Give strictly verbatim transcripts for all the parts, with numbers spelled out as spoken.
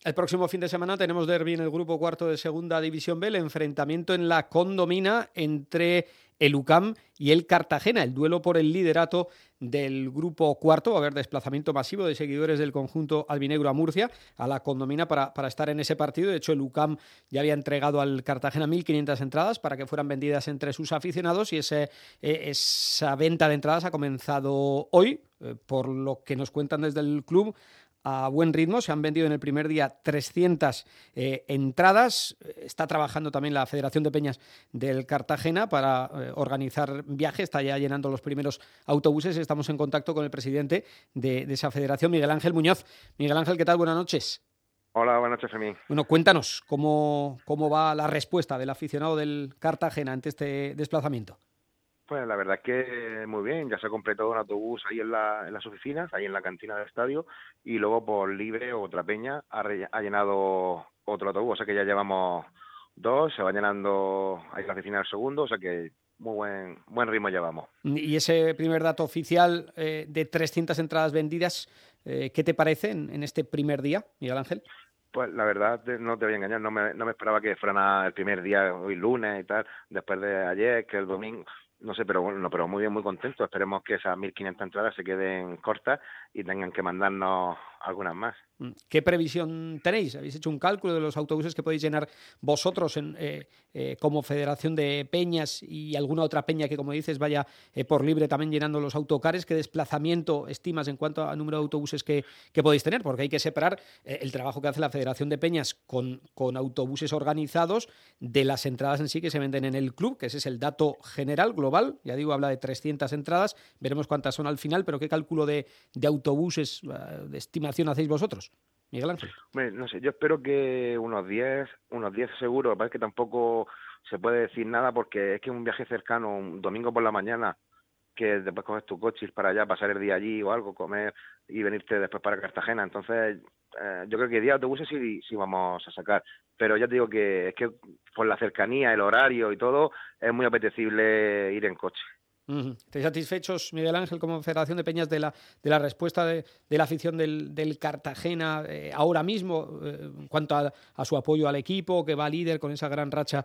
El próximo fin de semana tenemos derbi en el grupo cuarto de Segunda División B, el enfrentamiento en la Condomina entre el U C A M y el Cartagena, el duelo por el liderato del grupo cuarto. Va a haber desplazamiento masivo de seguidores del conjunto albinegro a Murcia, a la Condomina, para, para estar en ese partido. De hecho, el U C A M ya había entregado al Cartagena mil quinientas entradas para que fueran vendidas entre sus aficionados, y ese, eh, esa venta de entradas ha comenzado hoy, eh, por lo que nos cuentan desde el club. A buen ritmo, se han vendido en el primer día trescientas eh, entradas. Está trabajando también la Federación de Peñas del Cartagena para eh, organizar viajes, está ya llenando los primeros autobuses. Estamos en contacto con el presidente de, de esa federación, Miguel Ángel Muñoz. Miguel Ángel, ¿qué tal? Buenas noches. Hola, buenas noches, Fermín. Bueno, cuéntanos cómo, cómo va la respuesta del aficionado del Cartagena ante este desplazamiento. Pues la verdad es que muy bien, ya se completó un autobús ahí en, la, en las oficinas, ahí en la cantina del estadio, y luego por Libre, otra peña, ha, re, ha llenado otro autobús, o sea que ya llevamos dos, se va llenando ahí en la oficina del segundo, o sea que muy buen buen ritmo llevamos. Y ese primer dato oficial eh, de trescientas entradas vendidas, eh, ¿qué te parece en, en este primer día, Miguel Ángel? Pues la verdad, no te voy a engañar, no me, no me esperaba que fueran el primer día, hoy lunes y tal, después de ayer, que el domingo. No sé, pero bueno, pero muy bien, muy contento. Esperemos que esas mil quinientas entradas se queden cortas y tengan que mandarnos algunas más. ¿Qué previsión tenéis? ¿Habéis hecho un cálculo de los autobuses que podéis llenar vosotros en, eh, eh, como Federación de Peñas y alguna otra peña que, como dices, vaya eh, por Libre también llenando los autocares? ¿Qué desplazamiento estimas en cuanto a número de autobuses que, que podéis tener? Porque hay que separar eh, el trabajo que hace la Federación de Peñas con, con autobuses organizados de las entradas en sí que se venden en el club, que ese es el dato general, global. Ya digo, habla de trescientas entradas, veremos cuántas son al final, pero ¿qué cálculo de, de autobuses, de estimación hacéis vosotros, Miguel Ángel? Bueno, no sé, yo espero que unos diez, unos diez seguro. Lo que pasa es que tampoco se puede decir nada porque es que un viaje cercano, un domingo por la mañana, que después coges tu coche, ir para allá, pasar el día allí o algo, comer y venirte después para Cartagena. Entonces, eh, yo creo que diez autobuses sí, sí vamos a sacar. Pero ya te digo que es que por la cercanía, el horario y todo, es muy apetecible ir en coche. Uh-huh. ¿Estáis satisfechos, Miguel Ángel, como Federación de Peñas, de la, de la respuesta de, de la afición del, del Cartagena eh, ahora mismo, eh, en cuanto a, a su apoyo al equipo, que va líder con esa gran racha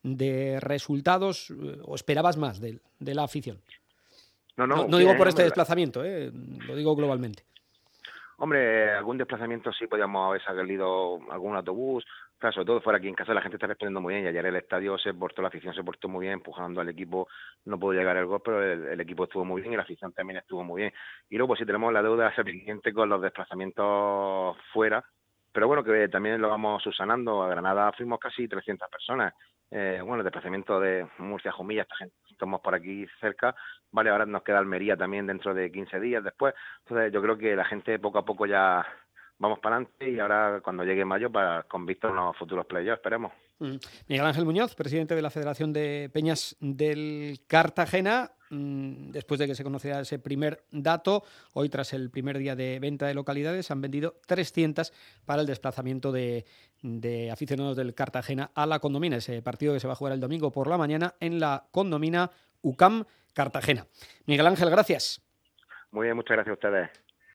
de resultados? Eh, ¿O esperabas más de, de la afición? No, no, no, no bien, digo por este hombre, desplazamiento, eh, lo digo globalmente. Hombre, algún desplazamiento sí podíamos haber salido algún autobús. Claro, sobre todo fuera aquí en casa la gente está respondiendo muy bien, y ayer el estadio se portó, la afición se portó muy bien, empujando al equipo. No pudo llegar el gol, pero el, el equipo estuvo muy bien y la afición también estuvo muy bien. Y luego pues sí tenemos la deuda pendiente con los desplazamientos fuera, pero bueno, que también lo vamos subsanando. A Granada fuimos casi trescientas personas. Eh, bueno, el desplazamiento de Murcia, Jumilla, esta gente, estamos por aquí cerca. Vale, ahora nos queda Almería también dentro de quince días después. Entonces yo creo que la gente poco a poco ya vamos para adelante, y ahora cuando llegue mayo, para con vistas a los futuros playoffs, esperemos. Mm. Miguel Ángel Muñoz, presidente de la Federación de Peñas del Cartagena. Mm, después de que se conociera ese primer dato, hoy tras el primer día de venta de localidades han vendido trescientas para el desplazamiento de, de aficionados del Cartagena a la Condomina, ese partido que se va a jugar el domingo por la mañana en la Condomina U C A M Cartagena. Miguel Ángel, gracias. Muy bien, muchas gracias a ustedes.